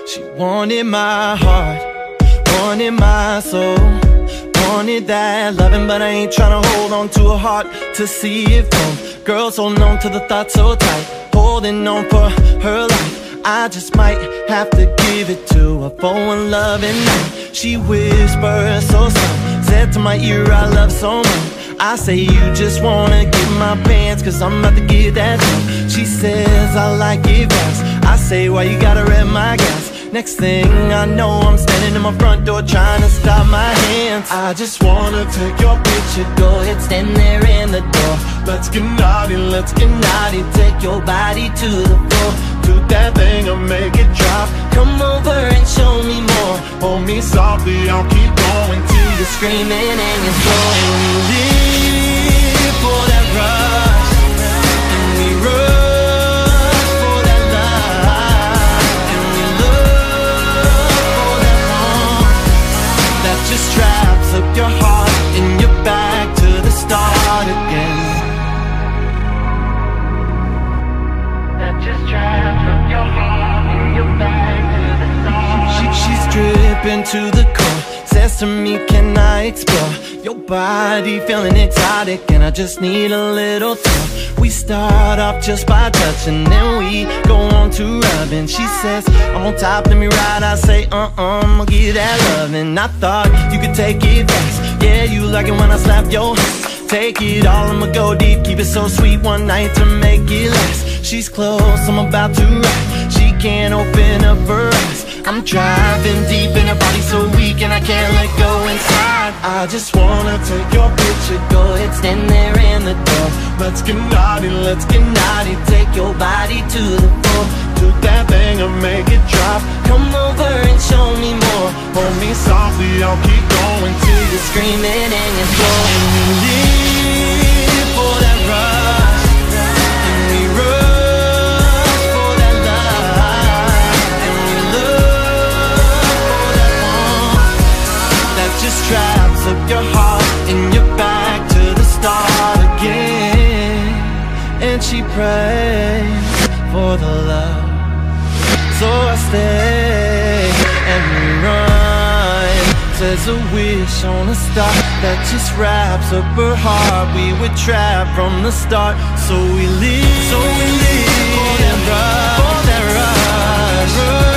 She wanted my heart, wanted my soul, wanted that loving, but I ain't tryna hold on to a heart to see it from. Girls holding on to the thought so tight, holding on for her life. I just might have to give it to her for one loving night. She whispers so soft, said to my ear I love so much. I say you just wanna get my pants, cause I'm about to get that done. She says I like it fast. I say why you gotta rev my gas. Next thing I know I'm standing in my front door trying to stop my hands. I just wanna take your picture, go ahead stand there in the door. Let's get naughty, take your body to the floor. Do that thing and make it drop. Come over and show me more. Hold me softly, I'll keep going till you're screaming and you're throwing. We live for that rush, and we rush for that love, and we look for that warmth that just traps up your heart and you're back to the start again. Just trapped up your heart and you're back to the start. She's dripping to the core, says to me, can I explore your body, feeling exotic, and I just need a little talk. We start off just by touching, then we go on to rubbing. She says, I'm on top, let me ride. I say, I'ma give that loving. I thought you could take it fast. Yeah, you like it when I slap your hands. Take it all, I'ma go deep, keep it so sweet one night to make it last. She's close, I'm about to ride. She can't open up her eyes. I'm driving deep in her body so weak and I can't let go inside. I just wanna take your picture, go ahead stand there in the door. Let's get naughty, take your body to the floor. Do that thing and make it drop. Come over and show me more. Hold me softly, I'll keep going till you're screaming and you're throwing. We live for that rush, and we rush for that love, and we look for that warmth that just traps up your heart and you're back to the start again. And she prays for the love, so I stay and we run. Says a wish on a star that just wraps up her heart. We were trapped from the start, so we live for that rush, for that rush.